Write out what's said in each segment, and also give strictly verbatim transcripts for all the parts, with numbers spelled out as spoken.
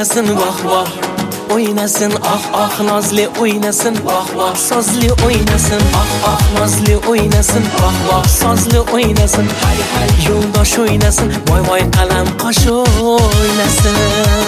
o'ynasın voh voh, o'ynasın ah ah nozli o'ynasın voh voh, sozli o'ynasın ah ah nozli o'ynasın voh voh, sozli o'ynasın hay hay, yo'ldosh o'ynasın voy voy qalam qosh o'ynasın.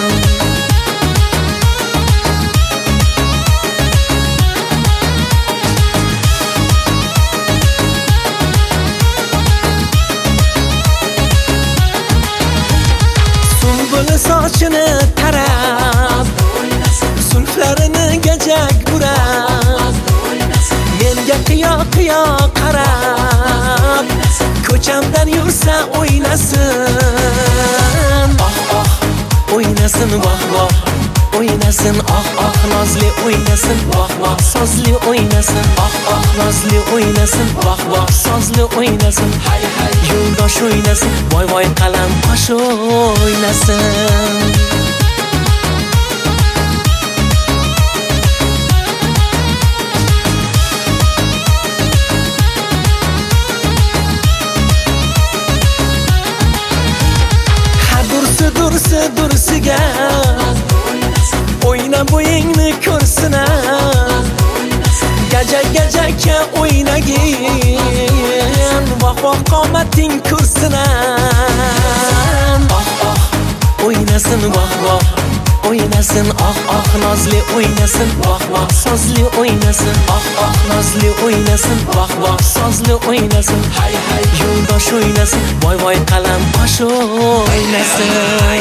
Sochini tarab, sulflarini gajak burab, menga qiyo qiyo qarab, ko'chamdan yursa o'ynasın. Ah ah o'ynasın voh voh, o'ynasın ah ah nozli o'ynasın voh voh, sozli o'ynasın ah ah nozli o'ynasın voh voh, sozli o'ynasın hay hay, yo'ldosh o'ynasın voy voy qalam qosh o'ynasın. Ha dursi dursi dursiga o'yna bo'yingni ko'rsin, gajak gajakka o'ynagin voh voh qomating ko'rsin. Ah ah o'ynasın voh voh, o'ynasın ah ah nozli o'ynasın voh voh, sozli o'ynasın ah ah nozli o'ynasın voh voh, sozli o'ynasın hay hay, yo'ldosh o'ynasın voy voy qalam qosh o'ynasın.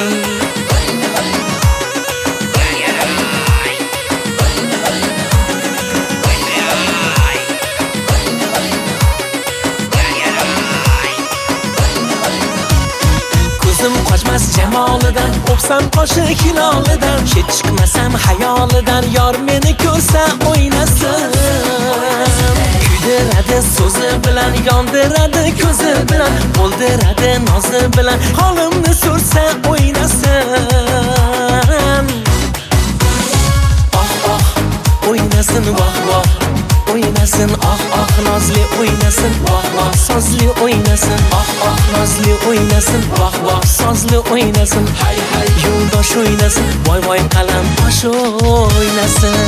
Qochmas jamolidan, o'psam qoshi hilolidan, hech chiqmasam hayolidan, yor meni ko'rsa o'ynasın. Kuydiradi so'zi bilan, yondiradi ko'zi bilan, o'ldiradi nozi bilan, holimni so'rsa o'ynasın. Ah ah o'ynasın voh voh, o'ynasın ah ah nozli o'ynasın voh voh, sozli o'ynasın ah ah nozli o'ynasın voh voh, sozli o'ynasın hay hay, yo'ldosh o'ynasın voy voy qalam qosh o'ynasın.